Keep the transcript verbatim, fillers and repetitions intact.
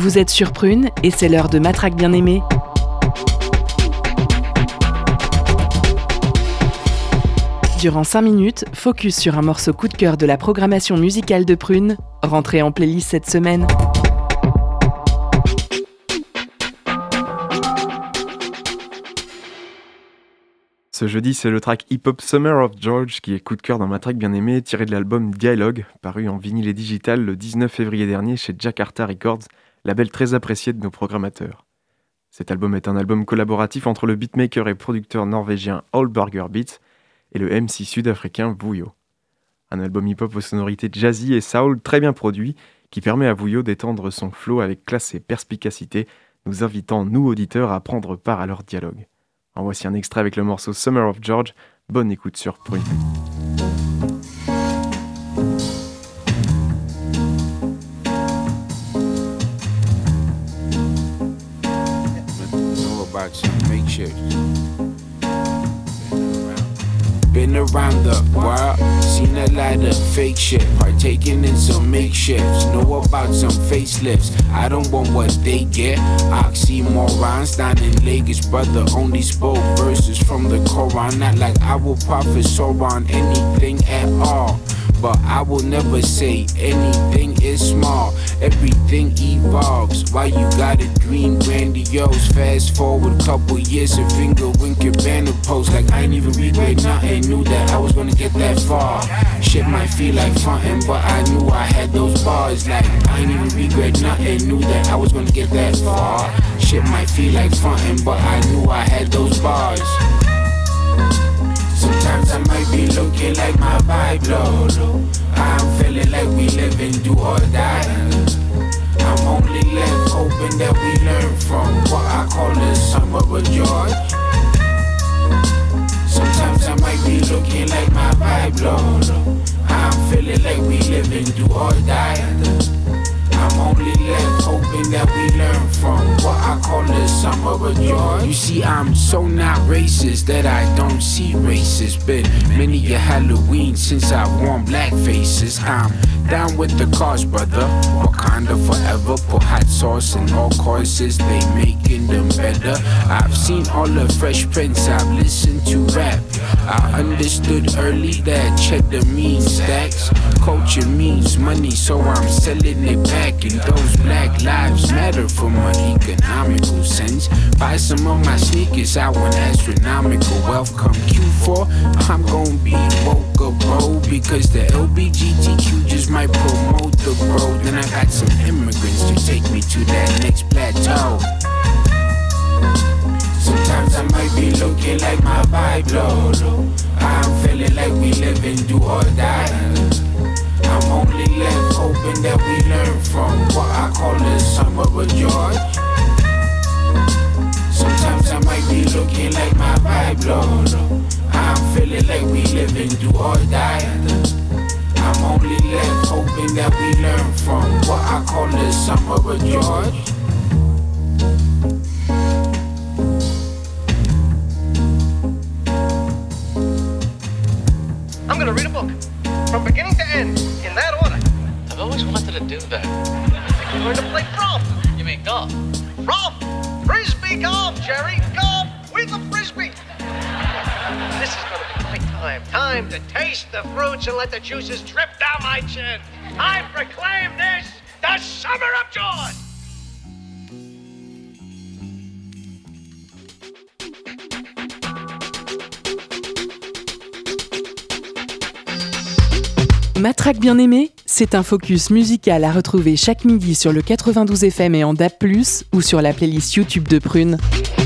Vous êtes sur Prune et c'est l'heure de Matraque Bien-Aimée. Durant cinq minutes, focus sur un morceau coup de cœur de la programmation musicale de Prune, rentré en playlist cette semaine. Ce jeudi, c'est le track hip-hop Summer of George qui est coup de cœur dans Matraque Bien-Aimée, tiré de l'album Dialogue, paru en vinyle et digital le dix-neuf février dernier chez Jakarta Records, label très apprécié de nos programmateurs. Cet album est un album collaboratif entre le beatmaker et producteur norvégien Allburger Beats et le M C sud-africain Vuyo. Un album hip-hop aux sonorités jazzy et soul très bien produit, qui permet à Vuyo d'étendre son flow avec classe et perspicacité, nous invitant, nous auditeurs, à prendre part à leur dialogue. En voici un extrait avec le morceau Summer of George. Bonne écoute sur Prune. Been around the world, seen a lot of fake shit, partaking in some makeshifts, know about some facelifts. I don't want what they get. Oxymorons down in Lagos, brother only spoke verses from the Quran. Not like I will professor on anything at all, but I will never say anything is small. Everything evolves. Why you gotta dream grandiose? Fast forward couple years, a finger winking banner post. Like I ain't even regret nothing. Knew that I was gonna get that far. Shit might feel like frontin', but I knew I had those bars. Like I ain't even regret nothing. Knew that I was gonna get that far. Shit might feel like frontin', but I knew I had those bars. Sometimes I might be looking like my vibe low. I'm feeling like we live and do or die. I'm only left hoping that we learn from what I call the summer of joy. Sometimes I might be looking like my vibe low. I'm feeling like we live and do or die. I'm only left hoping that we learn from what I call the summer of joy. You see, I'm so not racist that I don't see races. Been many a Halloween since I worn black faces. I'm down with the cause, brother. Wakanda forever. Put hot sauce in all courses, they making them better. I've seen all the Fresh Prince, I've listened to rap. I understood early that cheddar means stacks. Culture means money, so I'm selling it back. And those black lives matter from an economical sense. Buy some of my sneakers, I want astronomical wealth. Come Q four, I'm gon' be woke up, bro. Because the L B G T Q just might promote the bro. Then I got some immigrants to take me to that next plateau. Sometimes I might be looking like my vibe low. I'm feeling like we live and do or die. I'm only left hoping that we learn from what I call the summer of joy. Sometimes I might be looking like my vibe low. I'm feeling like we live and do or die. I'm only left hoping that we learn from what I call the summer of joy. I'm gonna read a book from beginning to end, in that order. I've always wanted to do that. I'm going to play golf. You mean golf? Golf! Frisbee golf, Jerry! Golf with a frisbee! This is going to be my time. Time to taste the fruits and let the juices drip down my chin. I proclaim this the Summer of Joy! Matraque Bien-Aimée, c'est un focus musical à retrouver chaque midi sur le quatre-vingt-douze F M et en D A B plus, ou sur la playlist YouTube de Prune.